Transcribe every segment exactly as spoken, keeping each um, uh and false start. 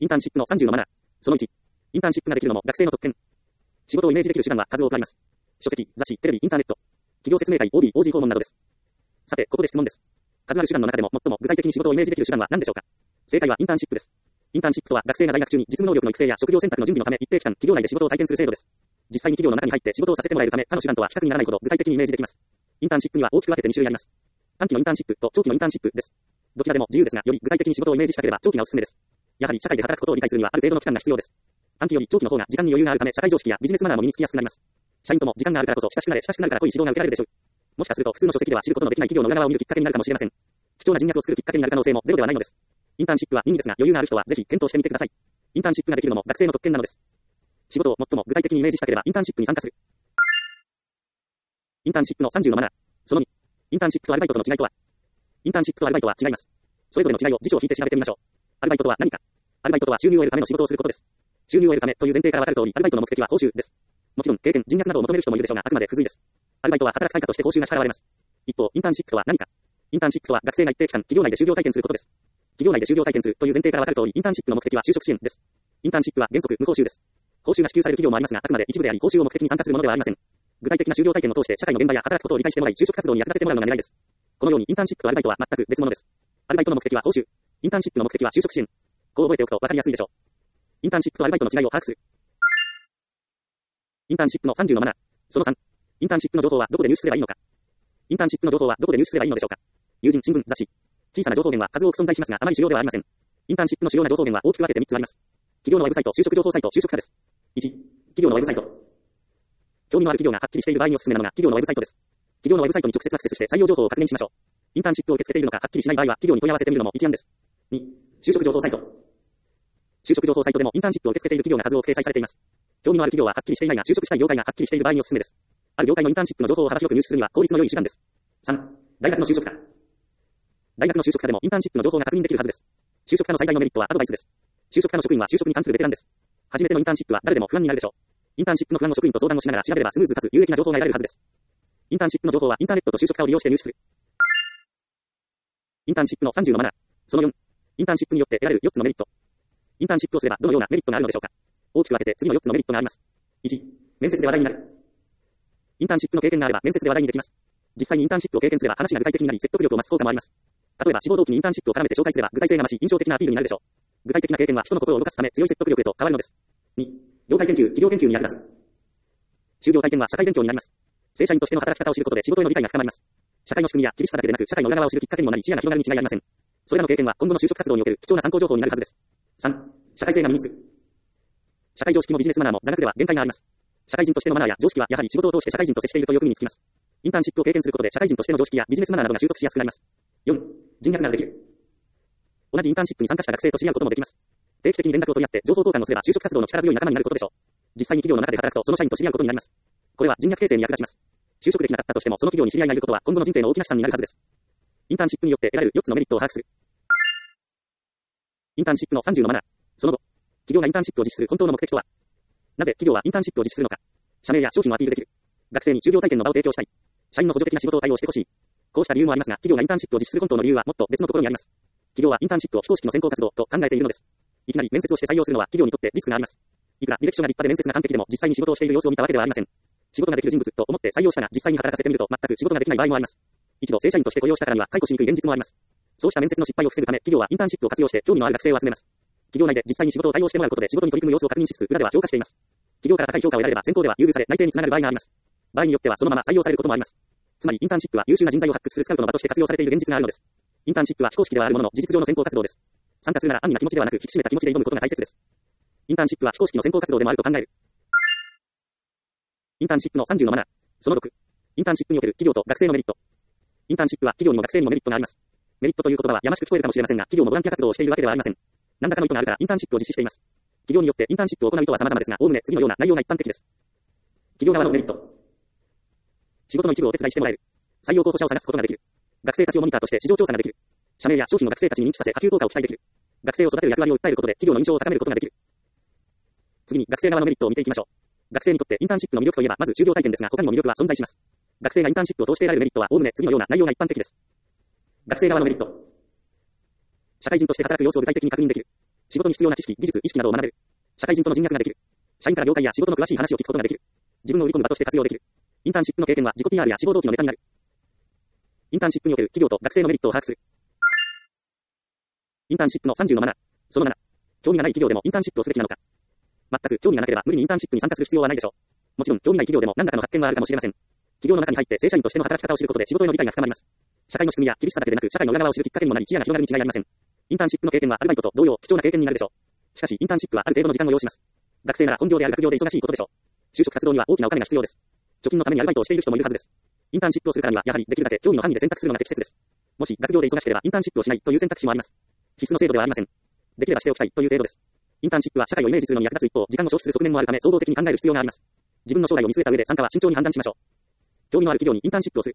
インターンシップのさんじゅうのマナー。そのいち。インターンシップができるのも学生の特権。仕事をイメージできる手段は数多くあります。書籍、雑誌、テレビ、インターネット。企業説明会、オービー、オージー 訪問などです。さて、ここで質問です。数ある手段の中でも最も具体的に仕事をイメージできる手段は何でしょうか。正解はインターンシップです。インターンシップとは学生が在学中に実務能力の育成や職業選択の準備のため一定期間企業内で仕事を体験する制度です。実際に企業の中に入って仕事をさせてもらえるため他の手段とは比較にならないほど具体的にイメージできます。インターンシップには大きく分けてに種類あります。短期のインターンシップと長期のインターンシップです。どちらでも自由ですが、より具体的に仕事をイメージしたければ長期がおすすめです。やはり社会で働くことを理解するにはある程度の期間が必要です。短期より長期の方が時間に余裕があるため社会常識やビジネスマナーも身につきやすくなります。社員とも時間があるからこそ親しくなれ親しくなるから濃い指導が受けられるでしょう。もしかすると普通の書籍では知ることのできない企業の裏側を見るきっかけになるかもしれません。貴重な人脈を作るきっかけになる可能性もゼロではないのです。インターンシップは任意ですが余裕がある人はぜひ検討してみてください。インターンシップができるのも学生の特権なのです。仕事を最も具体的にイメージしたければインターンシップに参加する。インターンシップのさんじゅうのマナー。そのに。インターンシップとアルバイトとの違いとは。インターンシップとアルバイトは違います。それぞれの違いを辞書を引いて調べてみましょう。アルバイトとは何か。アルバイトとは収入を得るための仕事をすることです。収入を得るためという前提から分かる通り、アルバイトの目的は報酬です。もちろん経験、人脈などを求める人もいるでしょうが、あくまで付随です。アルバイトは働く対価として報酬が支払われます。一方、インターンシップとは何か。インターンシップとは学生が一定期間、企業内で就業体験することです。企業内で就業体験するという前提から分かる通り、インターンシップの目的は就職支援です。インターンシップは原則無報酬です。報酬が支給される企業もありますが、あくまで一部であり、報酬を目的に参加するものではありません。具体的な就業体験を通して社会の現場や働くことを理解してもらい、就職活動に役立ててもらうのが狙いです。このようにインターンシップとアルバイトは全く別物です。アルバイトの目的は報酬。インターンシップの目的は就職支援。こう覚えておくと分かりやすいでしょう。インターンシップとアルバイトの違いを把握する。インターンシップのさんじゅうのマナー。そのさん。インターンシップの情報はどこで入手すればいいのか。インターンシップの情報はどこで入手すればいいのでしょうか。友人、新聞、雑誌。小さな情報源は数多く存在しますが、あまり主要ではありません。インターンシップの主要な情報源は大きく分けてみっつあります。企業のウェブサイト、就職情報サイト、就職課です。いち. 企業のウェブサイト。興味のある企業がはっきりしている場合におすすめなのが企業のウェブサイトです。企業のウェブサイトに直接アクセスして採用情報を確認しましょう。インターンシップを受け付けているのかはっきりしない場合は企業に問い合わせてみるのも一案です。に. 就職情報サイト。就職情報サイトでもインターンシップを受け付けている企業が数多く掲載されています。興味のある企業ははっきりしていないが就職したい業界がはっきりしている場合におすすめです。ある業界のインターンシップの情報を幅広く入手するには効率の良い手段です。さん. 大学の就職課。大学の就職課でもインターンシップの情報が確認できるはずです。就職課の最大のメリットはアドバイスです。就職課の職員は就職に関するベテランです。初めてのインターンシップは誰でも不安になるでしょう。インターンシップの不安を職員と相談をしながら調べればスムーズかつ有益な情報が得られるはずです。インターンシップの情報はインターネットと就職課を利用して入手する。インターンシップのさんじゅうのマナー。そのよん。インターンシップによって得られるよっつのメリット。インターンシップをすればどのようなメリットがあるのでしょうか。大きく分けて次のよっつのメリットがあります。いち. 面接で話題になる。インターンシップの経験があれば面接で話題にできます。実際にインターンシップを経験すれば話が具体的になり説得力を増す効果もあります。例えば志望動機にインターンシップを絡めて紹介すれば具体性が増し印象的なアピールになるでしょう。具体的な経験は人の心を動かすため強い説得力へと変わるのです。に. 業界研究、企業研究に役立つ。就業体験は社会勉強になります。正社員としての働き方を知ることで仕事への理解が深まります。社会の仕組みや厳しさだけでなく社会の裏側を知るきっかけにもなり視野が広がるに違いありません。それらの経験は今後の就職活動における貴重な参考情報になるはずです。さん. 社会性が身につく。社会常識もビジネスマナーも座学では限界があります。社会人としてのマナーや常識はやはり仕事を通して社会人と接しているとよく身につきます。インターンシップを経験することで社会人としての常識やビジネスマナーなどが習得しやすくなります。よん. 人脈ができる。同じインターンシップに参加した学生と知り合うこともできます。定期的に連絡を取り合って情報交換をすれば就職活動の力強い仲間になることでしょう。実際に企業の中で働くとその社員と知り合うことになります。これは人脈形成に役立ちます。就職できなかったとしてもその企業に知り合いがいることは今後の人生の大きな資産になるはずです。インターンシップによって得られるよっつのメリットを把握する。インターンシップのさんじゅうのマナー。その後、企業がインターンシップを実施する本当の目的とは。なぜ企業はインターンシップを実施するのか。社名や商品をアピールできる。学生に就業体験の場を提供したい。社員の補助的な仕事を対応してほしい。こうした理由もありますが、企業がインターンシップを実施する本当の理由はもっと別のところにあります。企業はインターンシップを非公式の選考活動と考えているのです。いきなり面接をして採用するのは企業にとってリスクがあります。いくら履歴書が立派で面接が完璧でも実際に仕事をしている様子を見たわけではありません。仕事ができる人物と思って採用したが実際に働かせてみると全く仕事ができない場合もあります。一度正社員として雇用したからには解雇しにくい現実もあります。そうした面接の失敗を防ぐため企業はインターンシップを活用して興味のある学生を集めます。企業内で実際に仕事を対応してもらうことで仕事に取り組む様子を確認しつつ裏では評価しています。企業から高い評価を得られれば選考では優遇され内定につながる場合があります。場合によってはそのまま採用されることもあります。つまりインターンシップは優秀な人材を発掘するスカウトの場として活用されている現実があるのです。インターンシップは非公式ではあるものの事実上の選考活動です。参加するなら安易な気持ちではなく引き締めた気持ちで挑むことが大切です。インターンシップは非公式の選考活動でもあると考える。インターンシップのさんじゅうのマナー。そのろく。インターンシップにおける企業と学生のメリット。インターンシップは企業にも学生にもメリットがあります。メリットという言葉はやましく聞こえるかもしれませんが、企業もボランティア活動をしているわけではありません。何らかの意図があるからインターンシップを実施しています。企業によってインターンシップを行う意図は様々ですが、おおむね次のような内容が一般的です。企業側のメリット。仕事の一部をお手伝いしてもらえる。採用候補者を探すことができる。学生たちをモニターとして市場調査ができる。社名や商品を学生たちに認知させ波及効果を期待できる。学生を育てる役割を訴えることで企業の印象を高めることができる。次に学生側のメリットを見ていきましょう。学生にとってインターンシップの魅力といえばまず就業体験ですが、他にも魅力は存在します。学生がインターンシップを通して得られるメリットはおおむね次のような内容が一般的です。学生側のメリット。社会人として働く様子を具体的に確認できる。 仕事に必要な知識、技術、意識などを学べる。社会人との人脈ができる。社員から業界や仕事の詳しい話を聞くことができる。自分の売り込む場として活用できる。インターンシップの経験は自己 ピーアール や志望動機のネタになる。インターンシップにおける企業と学生のメリットを把握する。インターンシップのさんじゅうのマナー。そのなな。興味がない企業でもインターンシップをすべきなのか。全く興味がなければ無理にインターンシップに参加する必要はないでしょう。もちろん興味ない企業でも何らかの発見はあるかもしれません。企業の中に入って正社員としての働き方を知ることで仕事への理解が深まります。社会の仕組みや厳しさだけでなく社会の裏側を知るきっかけにもなり視野が広がるに違いありません。インターンシップの経験はアルバイトと同様貴重な経験になるでしょう。しかしインターンシップはある程度の時間を要します。学生なら本業である学業で忙しいことでしょう。就職活動には大きなお金が必要です。貯金のためにアルバイトをしている人もいるはずです。インターンシップをするからにはやはりできるだけ興味の範囲で選択するのが適切です。もし学業で忙しければインターンシップをしないという選択肢もあります。必須の制度ではありません。できればしておきたいという程度です。インターンシップは社会をイメージするのに役立つ一方、時間を消費する側面もあるため総合的に考える必要があります。自分の将来を見据えた上で参加は慎重に判断しましょう。興味のある企業にインターンシップをする。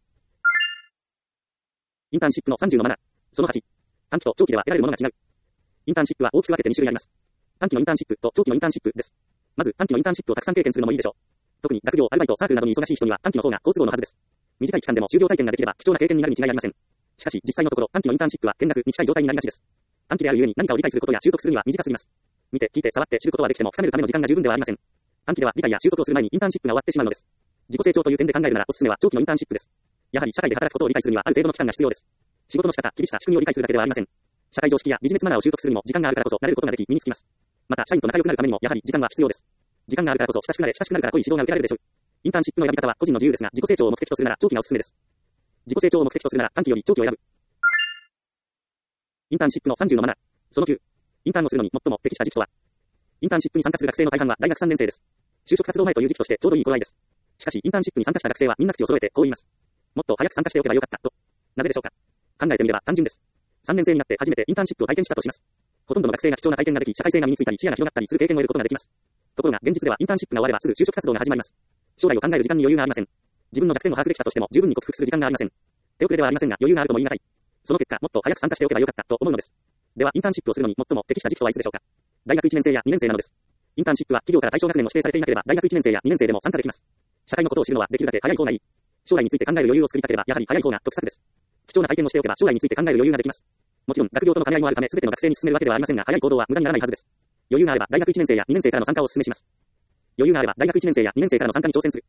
インターンシップのさんじゅうのマナー。そのはち。短期と長期では得られるものが違う。インターンシップは大きく分けてに種類あります。短期のインターンシップと長期のインターンシップです。まず短期のインターンシップをたくさん経験するのもいいでしょう。特に学業、アルバイト、サークルなどに忙しい人には短期の方が好都合のはずです。短い期間でも就業体験ができれば貴重な経験になるに違いありません。しかし実際のところ短期のインターンシップは見学に近い状態になりがちです。短期であるゆえに何かを理解することや習得するには短すぎます。見て、聞いて、触って知ることはできても深めるための時間が十分ではありません。短期では理解や習得をする前にインターンシップが終わってしまうのです。自己成長という点で考えるならおすすめは長期のインターンシップです。やはり社会で働くことを理解するにはある程度の期間が必要です。仕事の仕方、厳しさ、仕組みを理解するだけではありません。社会常識やビジネスマナーを習得するにも時間があるからこそ慣れることができ身につきます。また社員と仲良くなるためにもやはり時間は必要です。時間があるからこそ親しくなれ、親しくなるから濃い指導が受けられるでしょう。インターンシップの選び方は個人の自由ですが、自己成長を目的とするなら長期がおすすめです。自己成長を目的とするなら短期より長期を選ぶ。インターンシップのさんじゅうのマナー。そのきゅう。インターンをするのに最も適した時期とは。インターンシップに参加する学生の大半は大学さんねん生です。就職活動前という時期としてちょうどいい頃合いです。しかしインターンシップに参加した学生はみんな口を揃えてこう言います。もっと早く参加しておけばよかったと。なぜでしょうか。考えてみれば単純です。さんねん生になって初めてインターンシップを体験したとします。ほとんどの学生が貴重な体験ができ、社会性が身についたり視野が広がったりする経験を得ることができます。ところが現実ではインターンシップが終わればすぐ就職活動が始まります。将来を考える時間に余裕がありません。自分の弱点を把握できたとしても十分に克服する時間がありません。手遅れではありませんが余裕があるとも言い難い。その結果もっと早く参加しておけばよかったと思うのです。ではインターンシップをするのに最も適した時期とはいつでしょうか。大学いちねん生やにねん生なのです。インターンシップは企業から対象学年を指定されていなければ大学いちねん生やにねん生でも参加できます。社会のことを知るのはできるだけ早い方がいい。将来について考える余裕を作りたければやはり早い方が得策です。貴重な体験をしておけば将来について考える余裕ができます。もちろん学業との兼ね合いもあるため全ての学生に進めるわけではありませんが早い行動は無駄にならないはずです。余裕があれば大学いちねん生やにねん生からの参加をお勧めします。余裕があれば大学いちねん生やにねん生からの参加に挑戦する。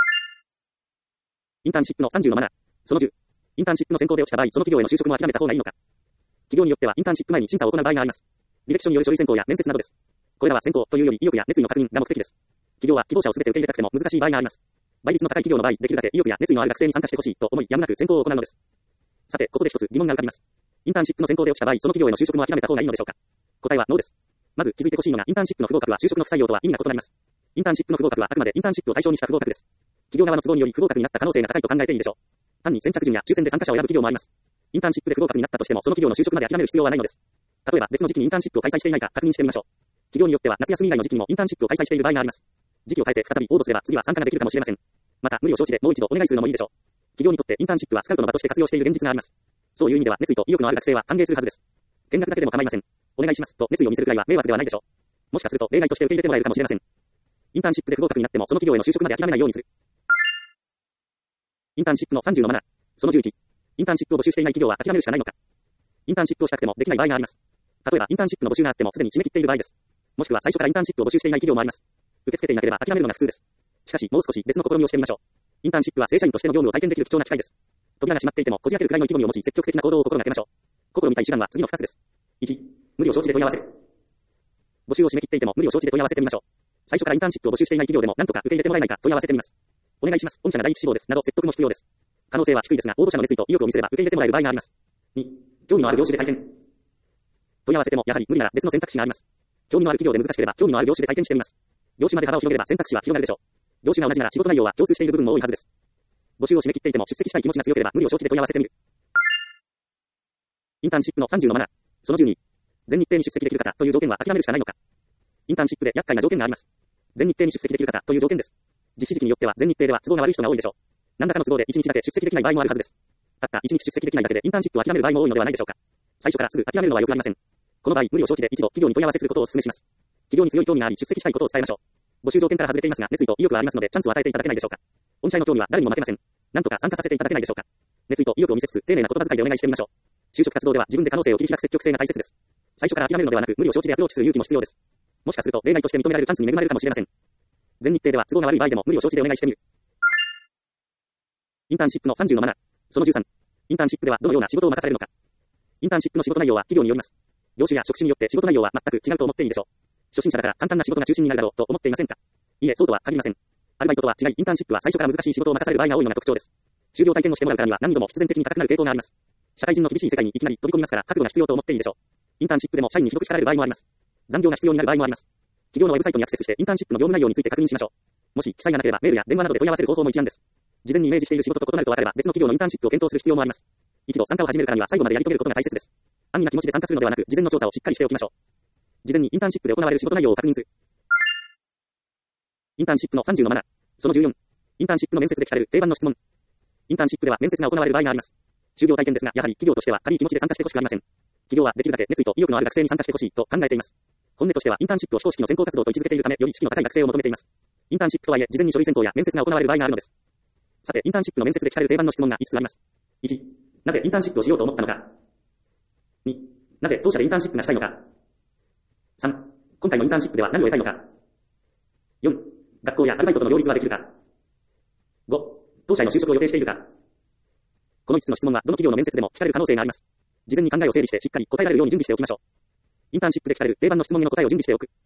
インターンシップのさんじゅうのマナー。そのじゅう。インターンシップの選考で落ちた場合、その企業への就職も諦めた方がいいのか。企業によってはインターンシップ前に審査を行う場合があります。履歴書による書類選考や面接などです。これらは選考というより意欲や熱意の確認が目的です。企業は希望者を全て受け入れたくても難しい場合があります。倍率の高い企業の場合、できるだけ意欲や熱意のある学生に参加してほしいと思い、やむなく選考を行うのです。さて、ここで一つ疑問が浮かびます。インターンシップの選考で落ちた場合、その企業への就職も諦めた方がいいのでしょうか。答えはノーです。まず気づいてほしいのが、インターンシップの不合格は就職の不採用とは意味が異なります。インターンシップの不合格はあくまでインターンシップを対象にした不合格です。企業側の都合により不合格になった可能性が高いと考えていいでしょう。単に先着順や抽選で参加者を選ぶ企業もあります。インターンシップで不合格になったとしても、その企業の就職まで諦める必要はないのです。例えば別の時期にインターンシップを開催していないか確認してみましょう。企業によっては夏休み以外の時期にもインターンシップを開催している場合があります。時期を変えて再び応募すれば次は参加ができるかもしれません。また無理を承知でもう一度お願いするのもいいでしょう。企業にとってインターンシップはスカウトの場として活用している現実があります。そういう意味では熱意と意欲のある学生は歓迎するはずです。見学だけでも構いません。お願いしますと熱意を見せるくらいは迷惑ではないでしょう。もしかすると例外として受け入れてもらえるかもしれません。インターンシップで不合格になってもその企業への就職まで諦めないようにする。インターンシップのさんじゅうのマナー。そのじゅういち。インターンシップを募集していない企業は諦めるしかないのか。インターンシップをしたくてもできない場合があります。例えばインターンシップの募集があってもすでに締め切っている場合です。もしくは最初からインターンシップを募集していない企業もあります。受け付けていなければ諦めるのが普通です。しかしもう少し別の試みをしてみましょう。インターンシップは正社員としての業務を体験できる貴重な機会です。扉が閉まっていてもこじ開けるくらいの意気込みを持ち積極的な行動を心がけましょう。試みたい手段は次のふたつです。いち、無理を承知で問い合わせる。募集を締め切っていても無理を承知で問い合わせてみましょう。最初からインターンシップを募集していない企業でも何とか受け入れてもらえないか問い合わせてみます。お願いします。御社が第一志望です。など説得も必要です。可能性は低いですが、応募者の熱意と意欲を見せれば受け入れてもらえる場合があります。に、興味のある業種で体験。問い合わせてもやはり無理なら別の選択肢があります。興味のある企業で難しければ興味のある業種で体験してみます。業種まで幅を広げれば選択肢は広がるでしょう。業種が同じなら仕事内容は共通している部分も多いはずです。募集を締め切っていても出席したい気持ちが強ければ無理を承知で問い合わせてみる。インターンシップのさんじゅうのマナー。そのじゅうに。全日程に出席できる方という条件は諦めるしかないのか。インターンシップで厄介な条件があります。全日程に出席できる方という条件です。実施時期によっては全日程では都合が悪い人が多いでしょう。何らかの都合でいちにちだけ出席できない場合もあるはずです。たったいちにち出席できないだけでインターンシップを諦める場合も多いのではないでしょうか。最初からすぐ諦めるのは良くありません。この場合、無理を承知で一度企業に問い合わせすることをお勧めします。企業に強い興味があり出席したいことを伝えましょう。募集条件から外れていますが、熱意と意欲はありますので、チャンスを与えていただけないでしょうか。御社への興味は誰にも負けません。なんとか参加させていただけないでしょうか。熱意と意欲を見せつつ、丁寧な言葉遣いでお願いしてみましょう。就職活動では自分で可能性を切り開く積極性が大切です。 最初から諦めるのではなく、無理を承知でアプローチする勇気も必要です。もしかすると、例外として認められるチャンスに恵まれるかもしれません。全日程では都合が悪い場合でも無理を承知でお願いしてみる。インターンシップのさんじゅうのなな。そのじゅうさん。インターンシップではどのような仕事を任されるのか。インターンシップの仕事内容は企業によります。業種や職種によって仕事内容は全く違うと思っていいでしょう。初心者だから簡単な仕事が中心になるだろうと思っていませんか。いえ、そうとは限りません。アルバイトとは違い、インターンシップは最初から難しい仕事を任される場合が多いのが特徴です。就業体験をしてもらうからには難易度も必然的に高くなる傾向があります。社会人の厳しい世界にいきなり飛び込みますから覚悟が必要と思っていいでしょう。インターンシップでも社員にひどく叱られる場合もあります。残業が必要になる場合もあります。企業のウェブサイトにアクセスしてインターンシップの業務内容について確認しましょう。もし記載がなければメールや電話などで問い合わせる方法も一案です。事前にイメージしている仕事と異なると分かれば別の企業のインターンシップを検討する必要もあります。一度参加を始めるからには最後までやり遂げることが大切です。安易な気持ちで参加するのではなく、事前の調査をしっかりしておきましょう。事前にインターンシップで行われる仕事内容を確認する。インターンシップのさんじゅうのなな。そのじゅうよん。インターンシップの面接で聞かれる定番の質問。インターンシップでは面接が行われる場合があります。就業体験ですが、やはり企業としては軽い気持ちで参加してほしくありません。企業はできるだけ熱意と意欲のある学生に参加してほしいと考えています。本音としてはインターンシップを非公式の専攻活動と位置づけているため、より士気の高い学生を求めています。インターンシップとはいえ、事前に書類選考や面接が行われる場合があるのです。さて、インターンシップの面接で聞かれる定番の質問がいつつあります。いち、なぜインターンシップをしようと思ったのか。に、なぜ当社でインターンシップがしたいのか。さん、今回のインターンシップでは何を得たいのか。よん、学校やアルバイトとの両立はできるか。ご、当社への就職を予定しているか。このいつつの質問はどの企業の面接でも聞かれる可能性があります。事前に考えを整理してしっかり答えられるように準備しておきましょう。インターンシップで聞かれる定番の質問への答えを準備しておく。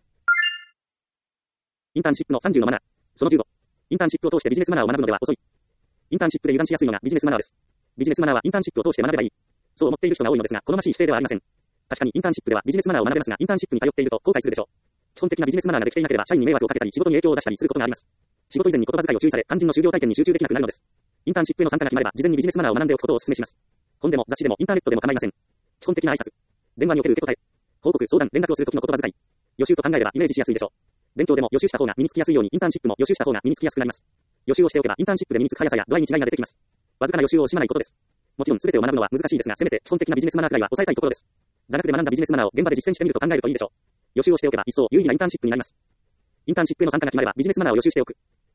インターンシップのさんじゅうのなな。そのじゅうご。インターンシップを通してビジネスマナーを学ぶのでは遅い。インターンシップで油断しやすいのがビジネスマナーです。ビジネスマナーはインターンシップを通して学べばいい。そう思っている人が多いのですが、好ましい姿勢ではありません。確かにインターンシップではビジネスマナーを学べますが、インターンシップに通っていると後悔するでしょう。基本的なビジネスマナーができていなければ社員に迷惑をかけたり仕事に影響を出したりすることがあります。仕事以前に言葉遣いを注意され、肝心の就業体験に集中できなくなるのです。インターンシップへの参加が決まれば、事前にビジネスマナーを学んでおくことをお勧めします。本でも雑誌でもインターネットでも構いません。基本的な挨拶。電話における受け答え。報告、相談、連絡をするときの言葉遣い。予習と考えればイメージしやすいでしょう。勉強でも予習した方が身につきやすいようにインターンシップも予習した方が身につきやすくなります。予習をしておけばインターンシップで身につく速さや度合いに違いが出てきます。わずかな予習を惜しまないことです。もちろん全てを学ぶのは難しいですが、せめて基本的なビジネスマナーくらいは抑えたいところです。座学で学んだビジネスマナーを現場で実践してみると考えるといいでしょう。予習をしておけば一層有意義なインターンシップになります。インターンシップへの参加が決まればビジネスマナーを予習しておく。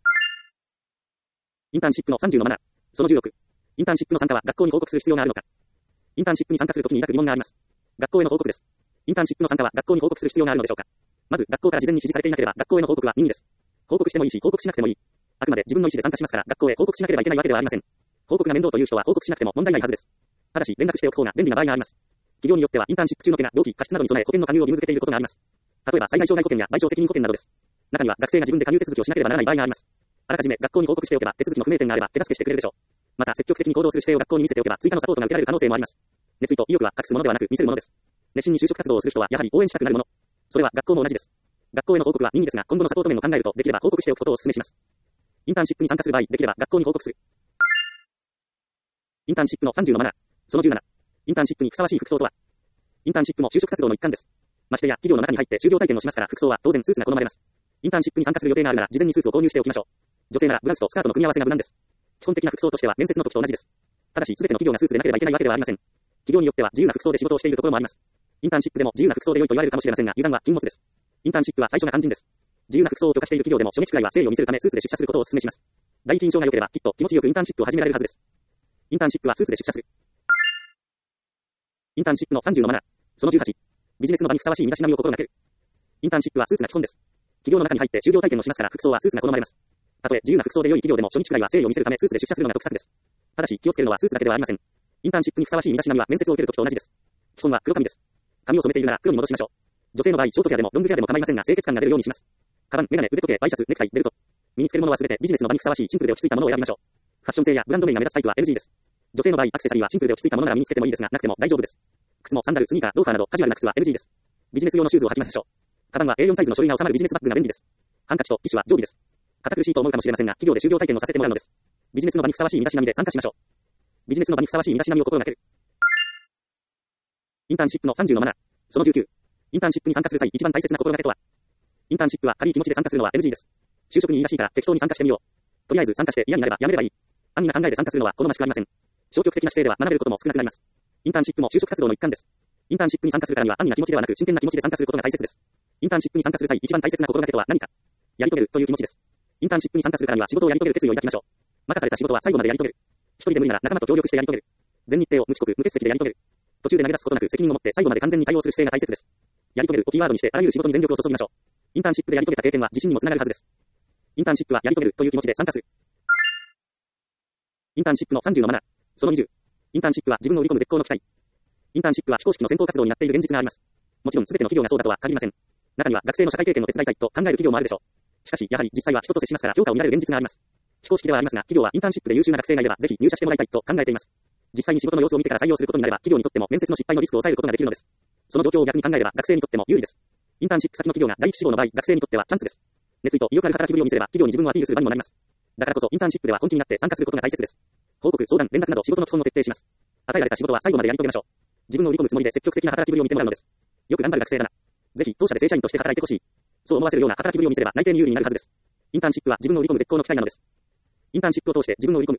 インターンシップのさんじゅうのなな。そのじゅうろく。インターンシップの参加は学校に報告する必要があるのか。インターンシップに参加するときに抱く疑問があります。学校への報告です。インターンシップの参加は学校に報告する必要があるのでしょうか。まず学校から事前に指示されていなければ学校への報告は任意です。報告してもいいし報告しなくてもいい。あくまで自分の意思で参加しますから学校へ報告しなければいけないわけではありません。報告が面倒という人は報告しなくても問題ないはずです。ただし連絡しておく方が便利な場合があります。企業によってはインターンシップ中の怪我、病気、過失などに備え保険の加入を義務付けていることがあります。例えば災害障害保険や賠償責任保険などです。中には学生が自分で加入手続きをしなければならない場合があります。あらかじめ学校に報告しておけば手続きの不明点があれば手助けしてくれるでしょう。また積極的に行動する姿勢を学校に見せておけば追加のサポートが受けられる可能性もあります。熱意と意欲は隠すものではなく見せるものです。熱心に就職活動をする人はやはり応援したくなるもの。それは学校も同じです。学校への報告は任意ですが、今後のサポート面を考えるとできれば報告しておくことをお勧めします。インターンシップに参加する場合、できれば学校に報告する。インターンシップのさんじゅうのなな。そのじゅうなな。インターンシップにふさわしい服装とは。インターンシップも就職活動の一環です。ましてや企業の中に入って就業体験をしますから服装は当然スーツが好まれます。インターンシップに参加する予定があるなら事前にスーツを購入しておきましょう。女性ならブラウスとスカートの組み合わせが無難です。基本的な服装としては面接の時と同じです。ただし全ての企業がスーツでなければいけないわけではありません。企業によっては自由な服装で仕事をしているところもあります。インターンシップでも自由な服装で良いと言われるかもしれませんが、油断は禁物です。インターンシップは最初が肝心です。自由な服装を許可している企業でも初日くらいは誠意を見せるためスーツで出社することをお勧めします。第一印象が良ければきっと気持ちよくインターンシップを始められるはずです。インターンシップはスーツで出社する。インターンシップのさんじゅうのなな。そのじゅうはち。ビジネスの場にふさわしい身だしなみを心がける。インターンシップはスーツが基本です。企業の中に入って就業体験をしますから服装はスーツが好まれます。たとえ自由な服装で良い企業でも初日くらいは誠意を見せるためスーツで出社するのが得策です。ただし気をつけるのはスーツだけではありません。インターンシップにふさわしい身だしなみは面接を受けるときと同じです。基本は黒髪です。髪を染めているなら黒に戻しましょう。女性の場合ショートヘアでもロングヘアでも構いませんが清潔感が出るようにします。カバン、メガネ、腕時計、ワイシャツ、ネクタイ、ベルト。身につけるものはすべてビジネスの場にふさわしいシンプルで落ち着いたものを選びましょう。ファッション性やブランド名が目立つタイプは エヌジー です。女性の場合アクセサリーはシンプルで落ち着いたものなら身につけてもいいですがなくても大丈夫です。靴もサンダル、スニーカー、ローファーなどカジュアルな靴は エヌジー です。ビジネス用のシューズを履きましょう。カバンは エーよん サイズの書類が収まるビジネスバッグが便利です。ハンカチとティッシュは常備です。堅苦しいと思うかもしれませんが企業で就業体験をさせてもらうのです。ビジネスの場にふさわしい身だしなみで参加しましょう。ビジネスの場にふさわしい身だしなみを心がける。インターンシップのさんじゅうのなな。そのじゅうきゅう。インターンシップに参加する際一番大切な心がけとは。インターンシップは軽い気持ちで参加するのは エヌジー です。就職にいいらしいから適当に参加してみよう。とりあえず参加して嫌になればやめればいい。安易な考えで参加するのは好ましくありません。消極的な姿勢では学べることも少なくなります。インターンシップも就職活動の一環です。インターンシップに参加するからには安易な気持ちではなく真剣な気持ちで参加することが大切です。インターンシップに参加する際一番大切な心がけとは何か。やり遂げるという気持ちです。インターンシップに参加するからには仕事をやり遂げる決意を抱きましょう。任された仕事は最後までやり遂げる。一人で無理なら仲間と協力してやり遂げる。全日程を無遅刻無欠席でやり遂げる。 途中で投げ出すことなく責任を持って最後まで完全に対応する姿勢が大切です。やり遂げるをキーワードにしてあらゆる仕事に全力を注ぎましょう。インターンシップでやり遂げた経験は自信にもつながるはずです。インターンシップはやり遂げるという気持ちで参加する。インターンシップのさんじゅうのマナー。そのにじゅう。インターンシップは自分を売り込む絶好の機会。インターンシップは非公式の選考活動になっている現実があります。もちろん全ての企業がそうだとは限りません。中には学生の社会経験を手伝いたいと考える企業もあるでしょう。しかし、やはり実際は人と接しますから評価を見られる現実があります。非公式ではありますが、企業はインターンシップで優秀な学生がいればぜひ入社してもらいたいと考えています。実際に仕事の様子を見てから採用することになれば、企業にとっても面接の失敗のリスクを抑えることができるのです。その状況を逆に考えれば学生にとっても有利です。インターンシップ先の企業が第一志望の場合、学生にとってはチャンスです。熱意と意欲ある働きぶりを見せれば企業に自分をアピールする場にもなります。だからこそインターンシップでは本気になって参加することが大切です。報告、相談、連絡など仕事の基本を徹底します。与えられた仕事は最後までやり遂げましょう。自分を売り込むつもりで積極的な働きぶりを見てもらうのです。よく頑張る学生だな。ぜひ当社で正社員として働いてほしい。そう思わせるような働きぶりを見せれば内定に有利になるはずです。インターンシップは自分を売り込む絶好の機会なのです。インターンシップを通して自分を売り込む。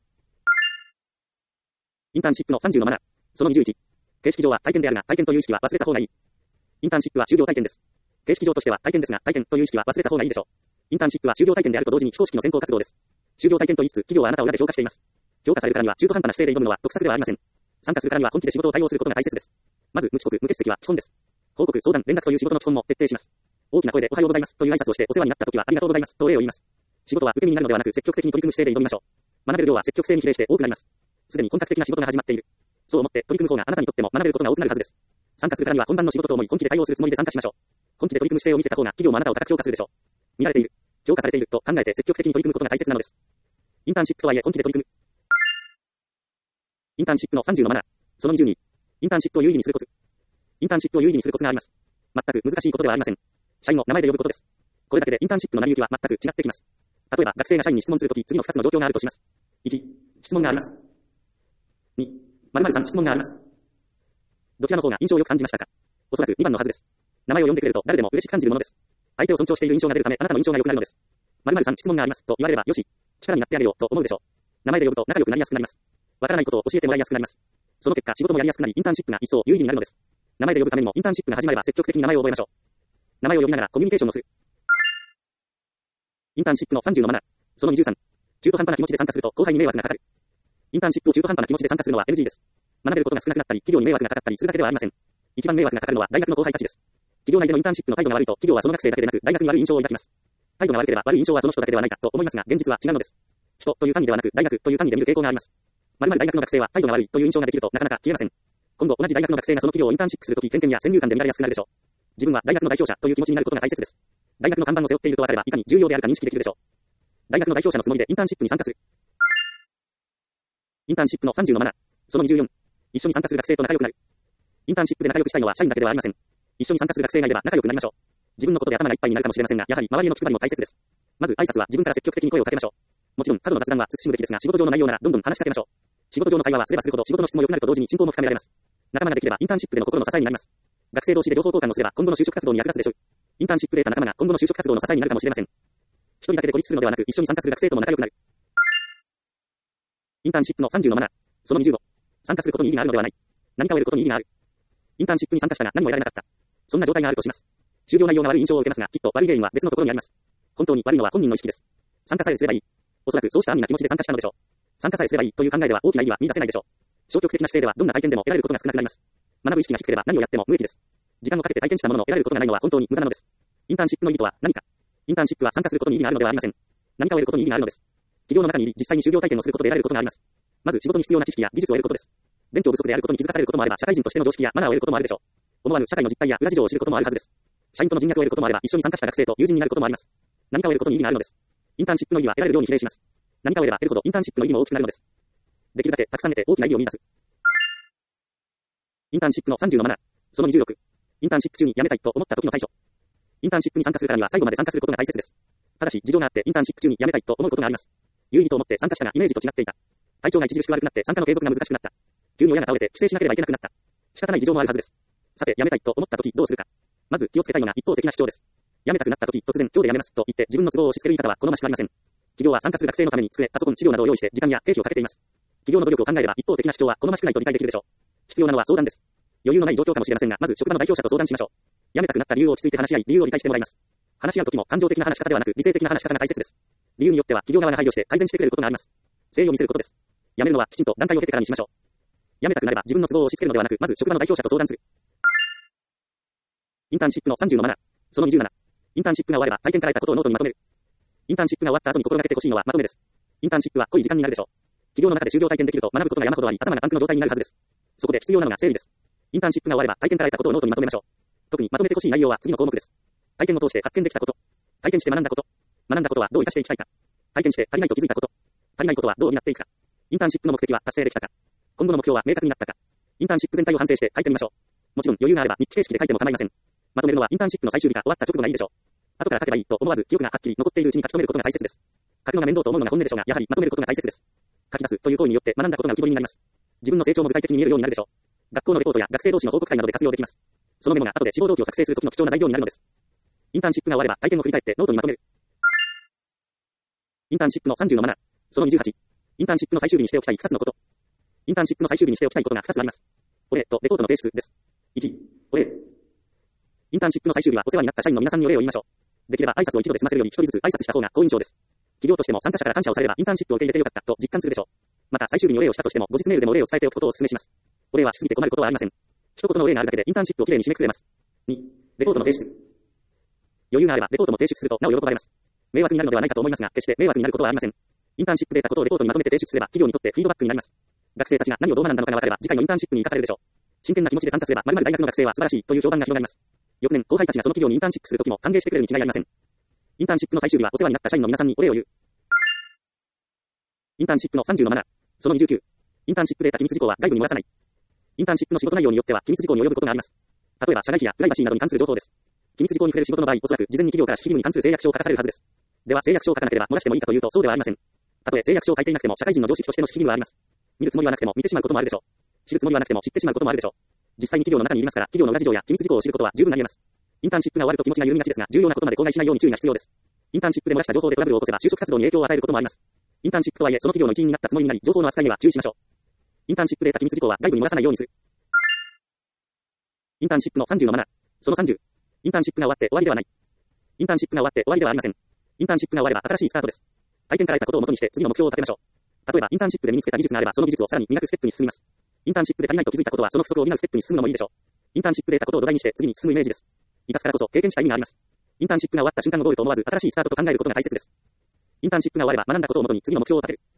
インターンシップのさんじゅうのマナー。そのにじゅういち。形式上は体験であるが、体験という意識は忘れた方がいい。インターンシップは就業体験です。形式上としては体験ですが、体験という意識は忘れた方がいいでしょう。インターンシップは就業体験であると同時に非公式の選考活動です。就業体験と言いつつ、企業はあなたを裏で評価しています。評価されるからには中途半端な姿勢で挑むのは得策ではありません。参加するからには本気で仕事を対応することが大切です。まず、無遅刻、無欠席は基本です。報告、相談、連絡という仕事の基本も徹底します。大きな声でおはようございますという挨拶をしてお世話になった時はありがとうございますとお礼を言います。仕事は受け身になるのではなく積極的に取り組む姿勢で挑みましょう。学べる量は積極性に比例して多くなります。すでに本格的な仕事が始まっている。そう思って取り組む方があなたにとっても学べることが多くなるはずです。参加するからには本番の仕事と思い本気で対応するつもりで参加しましょう。本気で取り組む姿勢を見せた方が企業もあなたを高く評価するでしょう。見られている、評価されていると考えて積極的に取り組むことが大切なのです。インターンシップとはいえ本気で取り組む。インターンシップのさんじゅうのマナー。そのにじゅうに。インターンシップを有意義にするコツ。インターンシップを有意義にするコツがあります。全く難しいことではありません。社員の名前で呼ぶことです。これだけでインターンシップの成り行きは全く違ってきます。例えば学生が社員に質問するとき、次のふたつの状況があるとします。いち、質問があります。に、〇〇さん質問があります。どちらの方が印象をよく感じましたか？おそらくにばんのはずです。名前を呼んでくれると誰でも嬉しく感じるものです。相手を尊重している印象が出るためあなたの印象が良くなるのです。〇〇さん質問がありますと言われればよし、力になってあげようと思うでしょう。名前で呼ぶと仲良くなりやすくなります。わからないことを教えてもらいやすくなります。その結果仕事もやりやすくなりインターンシップが一層有意義になるのです。名前で呼ぶためにもインターンシップが始まれば積極的に名前を覚えましょう。名前を呼びながらコミュニケーションをする。インターンシップのさんじゅうのマナー。そのにじゅうさん。中途半端な気持ちで参加すると後輩に迷惑がかかる。インターンシップを中途半端な気持ちで参加するのは エヌジー です。学べることが少なくなったり、企業に迷惑がかかったりするだけではありません。一番迷惑がかかるのは大学の後輩たちです。企業内でのインターンシップの態度が悪いと、企業はその学生だけでなく大学に悪い印象を抱きます。態度が悪ければ悪い印象はその人だけではないかと思いますが、現実は違うのです。人という単位ではなく大学という単位で見る傾向があります。〇〇大学の学生は態度が悪いという印象ができるとなかなか消えません。今後同じ大学の学生がその企業をインターンシップするとき、偏見や先入観で見られやすくなるでしょう。自分は大学の代表者という気持ちになることが大切です。大学の看板を背負っていると分かればいかに重要であるか認識できるでしょう。大学の代表者のつもりでインターンシップに参加する。インターンシップのさんじゅうのマナー。そのにじゅうよん。一緒に参加する学生と仲良くなる。インターンシップで仲良くしたいのは社員だけではありません。一緒に参加する学生がいれば仲良くなりましょう。自分のことで頭がいっぱいになるかもしれませんが、やはり周りの気配りも大切です。まず挨拶は自分から積極的に声をかけましょう。もちろん過度な雑談は慎むべきですが、仕事上の内容ならどんどん話しかけましょう。仕事上の会話はすればするほど仕事の質も良くなると同時に進行も深められます。仲間ができればインターンシップでの心の支えになります。学生同士で情報交換をすれば今後の就職活動に役立つでしょう。インターンシップで得た仲間が今後の就職活動の支えになるかもしれません。一人だけで孤立するのではなく一緒に参加する学生とも仲良くなる。インターンシップのさんじゅうのマナー。そのにじゅうご。参加することに意義があるのではない。何かを得ることに意義がある。インターンシップに参加したが何も得られなかった。そんな状態があるとします。就業内容が悪い印象を受けますが、きっと悪い原因は別のところにあります。本当に悪いのは本人の意識です。参加さえすればいい。おそらくそうした安易な気持ちで参加したのでしょう。参加さえすればいいという考えでは大きな意義は見出せないでしょう。消極的な姿勢ではどんな体験でも得られることが少なくなります。学ぶ意識が低ければ何をやっても無益です。時間をかけて体験したものの得られることがないのは本当に無駄なのです。インターンシップの意義とは何か。インターンシップは参加することに意義があるのではありません。何かを得ることに意義があるのです。企業の中にいり実際に就業体験をすることで得られることがあります。まず仕事に必要な知識や技術を得ることです。勉強不足であることに気づかされることもあれば、社会人としての常識やマナーを得ることもあるでしょう。思わぬ社会の実態や裏事情を知ることもあるはずです。社員との人脈を得ることもあれば、一緒に参加した学生と友人になることもあります。何かを得ることに意義があるのです。インターンシップの意義は得られる量に比例します。何かを得れば得るほどインターンシップの意義も大きくなるのです。できるだけたくさん得て大きな意義を見出す。インターンシップのさんじゅうのマナー。そのにじゅうろく。インターンシップ中に辞めたいと思った時の対処。インターンシップに参加するからには最後まで参加することが大切です。ただし、事情があってインターンシップ中に辞めたいと思うことがあります。有意義と思って参加したがイメージと違っていた。体調が著しく悪くなって参加の継続が難しくなった。急に親が倒れて帰省しなければいけなくなった。仕方ない事情もあるはずです。さて、辞めたいと思った時どうするか。まず気をつけたいのが一方的な主張です。辞めたくなった時、突然今日で辞めますと言って自分の都合を押し付ける言い方は好ましくありません。企業は参加する学生のために机、パソコン、資料などを用意して時間や経費をかけています。企業の努力を考えれば一方的な主張は好ましくないと理解できるでしょう。必要なのは相談です。余裕のない状況かもしれませんが、まず職場の代表者と相談しましょう。辞めたくなった理由を落ち着いて話し合い、理由を理解してもらいます。話し合う時も感情的な話し方ではなく理性的な話し方が大切です。理由によっては企業側が配慮して改善してくれることがあります。誠意を見せることです。辞めるのはきちんと段階を経てからにしましょう。 辞めたくなれば自分の都合を押し付けるのではなく、まず職場の代表者と相談する。インターンシップのさんじゅうのマナー。そのにじゅうなな。インターンシップが終われば体験から得たことをノートにまとめる。インターンシップが終わった後に心がけてほしいのはまとめです。インターンシップは濃い時間になるでしょう。企業の中で就業体験できると学ぶことが山ほどあり、頭がパンクの状態になるはずです。そこで必要なのが整理です。インターンシップが終われば体験から得たことをノートにまとめましょう。特にまとめてほしい内容は次の項目です。体験を通して発見できたこと。体験して学んだこと。学んだことはどう活かしていきたいか。体験して足りないと気づいたこと。足りないことはどうになっていくか。インターンシップの目的は達成できたか。今後の目標は明確になったか。インターンシップ全体を反省して書いてみましょう。もちろん余裕があれば日記形式で書いても構いません。まとめるのはインターンシップの最終日が終わった直後がいいでしょう。後から書けばいいと思わず記憶がはっきり残っているうちに書き留めることが大切です。書くのが面倒と思うのが本音でしょうが、やはりまとめることが大切です。書き出すという行為によって学んだことが浮き彫りになります。自分の成長も具体的に見えるようになるでしょう。学校のレポートや学生同士の報告会などで活用できます。そのメモが後で志望動機を作成するときの貴重な材料になるのです。インターンシップが終われば体験を振り返ってノートにまとめる。インターンシップのさんじゅうのマナー。そのにじゅうはち。インターンシップの最終日にしておきたいふたつのこと。インターンシップの最終日にしておきたいことがふたつあります。お礼とレポートの提出です。いち、お礼。インターンシップの最終日はお世話になった社員の皆さんにお礼を言いましょう。できれば挨拶を一度で済ませるより一人ずつ挨拶した方が好印象です。企業としても参加者から感謝をされればインターンシップを受け入れてよかったと実感するでしょう。また最終日にお礼をしたとしても後日メールでもお礼を伝えておくことをお勧めします。お礼はしすぎて困ることはありません。一言のお礼があるだけでインターンシップをきれいに締めくくれます。に、レポートの提出。余裕があればレポートも提出するとなお喜ばれます。迷惑になるのではないかと思いますが、決して迷惑になることはありません。インターンシップで得たことをレポートにまとめて提出すれば企業にとってフィードバックになります。学生たちが何をどう学んだのかが分かれば次回のインターンシップに生かされるでしょう。真剣な気持ちで参加すれば〇〇大学の学生は素晴らしいという評判が広がります。翌年後輩たちがその企業にインターンシップするときも歓迎してくれるに違いありません。インターンシップの最終日はお世話になった社員の皆さんにお礼を言う。インターンシップのさんじゅうのマナー。そのにじゅうきゅう。インターンシップで得た機密事項は外部に漏らさない。インターンシップの仕事内容によっては機密事項に及ぶことがあります。例えば社外費やプライバシーなどに関する情報です。機密事項に触れる仕事の場合、おそらく事前に企業から守秘義務に関する誓約書を書かされるはずです。では誓約書を書かなければ漏らしてもいいかというとそうではありません。たとえ誓約書を書いていなくても社会人の常識としての守秘義務はあります。見るつもりはなくても見てしまうこともあるでしょう。知るつもりはなくても知ってしまうこともあるでしょう。実際に企業の中にいますから企業の裏事情や機密事項を知ることは十分あり得ます。インターンシップが終わると気持ちが緩みがちですが、重要なことまで口外しないように注意が必要です。インターンシップで漏らした情報でトラブルを起こせば就職活動に影響を与えることもあります。インターンシップとはいえその企業の一員になったつもりになり情報の扱いには注意しましょう。インターンシップで得た機密事項は外部に漏らさないようにする。インターンシップのさんじゅうのマナー。そのさんじゅう。インターンシップが終わって終わりではない。インターンシップが終わって終わりではありません。インターンシップが終われば新しいスタートです。体験から得たことを元にして次の目標を立てましょう。例えばインターンシップで身につけた技術があればその技術をさらに磨くステップに進みます。インターンシップで足りないと気づいたことはその不足を補うステップに進むのもいいでしょう。インターンシップで得たことを土台にして次に進むイメージです。生かすからこそ経験した意味があります。インターンシップが終わった瞬間のゴールと思わず新しいスタートと考えることが大切です。インターンシップが終われば学んだことを元に次の目標を立てる。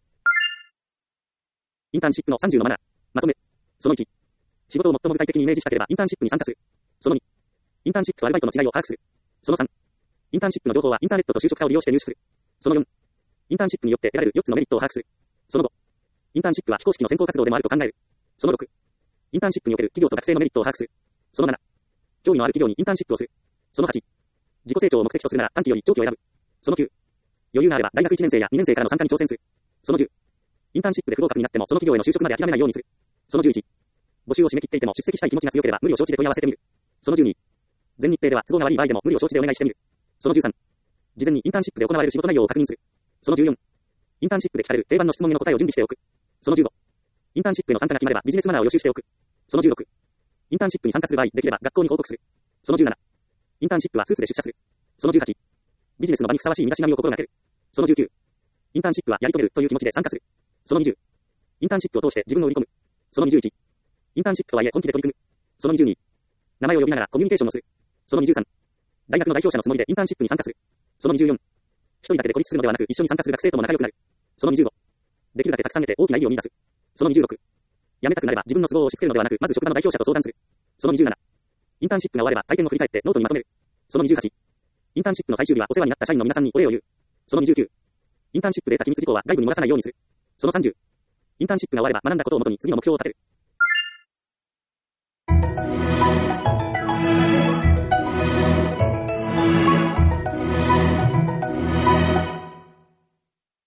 インターンシップのさんじゅうのマナー。まとめ。そのいち。仕事を最も具体的にイメージしたければインターンシップに参加する。そのに。インターンシップとアルバイトの違いを把握する。そのさん。インターンシップの情報はインターネットと就職化を利用して入手する。そのよん。インターンシップによって得られるよっつのメリットを把握する。そのご。インターンシップは非公式の選考活動でもあると考える。そのろく。インターンシップにおける企業と学生のメリットを把握する。そのなな。興味のある企業にインターンシップをする。そのはち。自己成長を目的とするなら短期より長期を選ぶ。そのきゅう。余裕があれば大学いちねん生やにねん生からの参加に挑戦する。そのじゅう。インターンシップで不合格になってもその企業への就職まで諦めないようにする。そのじゅういち。募集を締め切っていても出席したい気持ちが強ければ無理を承知で問い合わせてみる。そのじゅうに。全日程では都合が悪い場合でも無理を承知でお願いしてみる。そのじゅうさん。事前にインターンシップで行われる仕事内容を確認する。そのじゅうよん。インターンシップで聞かれる定番の質問への答えを準備しておく。そのじゅうご。インターンシップへの参加が決まればビジネスマナーを予習しておく。そのじゅうろく。インターンシップに参加する場合、できれば学校に報告する。そのじゅうなな。インターンシップはスーツで出社する。そのじゅうはち。ビジネスの場にふさわしい身だしなみを心がける。そのじゅうきゅう。インターンシップはやり遂げるという気持ちで参加する。そのにじゅう。インターンシップを通して自分を売り込む。そのにじゅういち。インターンシップとはいえ本気で取り組む。そのにじゅうに。名前を呼びながらコミュニケーションをする。そのにじゅうさん。大学の代表者のつもりでインターンシップに参加する。そのにじゅうよん。一人だけで孤立するのではなく一緒に参加する学生とも仲良くなる。そのにじゅうご。できるだけたくさん得て大きな意義を見出す。そのにじゅうろく。辞めたくなれば自分の都合を押し付けるのではなくまず職場の代表者と相談する。そのにじゅうなな。インターンシップが終われば体験を振り返ってノートにまとめる。そのにじゅうはち。インターンシップの最終日はお世話になった社員の皆さんにお礼を言う。そのにじゅうきゅう。インターンシップで得た機密事項は外部に漏らさないようにする。そのさんじゅう。インターンシップが終われば学んだことを元に次の目標を立てる。